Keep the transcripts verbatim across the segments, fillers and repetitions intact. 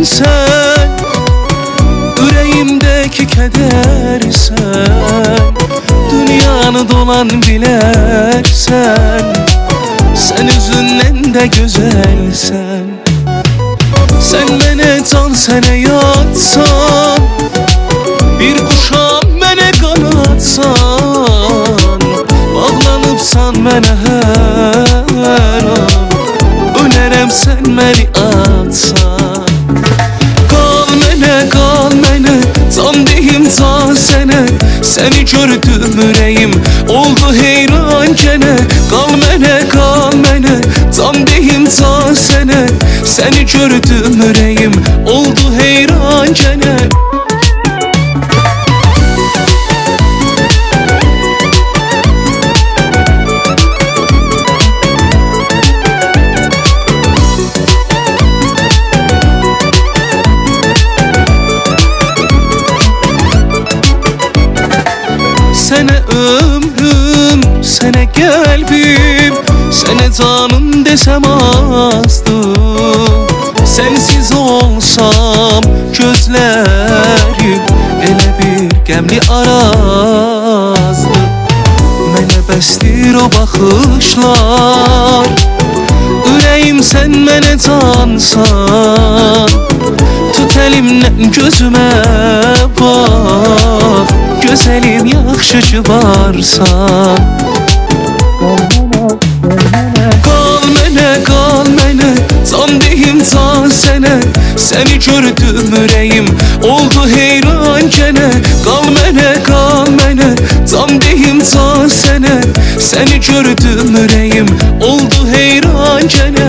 sen, ürəyimdəki kədər sən. Dünyanı dolan bilərsən, sən özündən də gözəlsən. Sən mənə can, sənə yatsan, bir quşam mənə qanatsan. Bağlanıbsan mənə hər an, önərəm sən məni atsan. Qal mənə, qal mənə, can deyim can sənə. Səni gördüm ürəyim oldu heyran gənə. Qal mənə, qal mənə, can deyim can sənə. Səni gördüm ürəyim oldu heyran gənə. Sənə ömrüm, sənə qəlbim, sənə canım desəm azdır. Sənsiz olsam gözlərim elə bir qəmli arazdır. Mənə bəsdir o baxışlar, ürəyim sən mənə cansan. Tut əlimdən gözümə bax, gözəlim yaxşı ki varsan. Qal mənə, qal mənə, can deyim can sənə. Səni gördüm ürəyim oldu heyran gənə. Qal mənə, qal mənə, can deyim can sənə. Səni gördüm ürəyim oldu heyran gənə.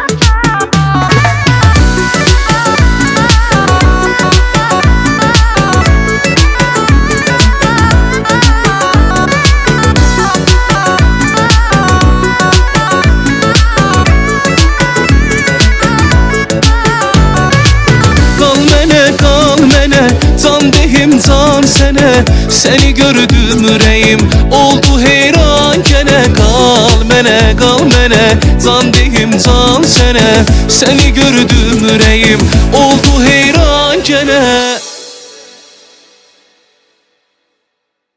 Can deyim can sənə, səni gördüm ürəyim oldu heyran gənə. Qal mənə, qal mənə, can deyim can sənə. Səni gördüm ürəyim oldu heyran gənə.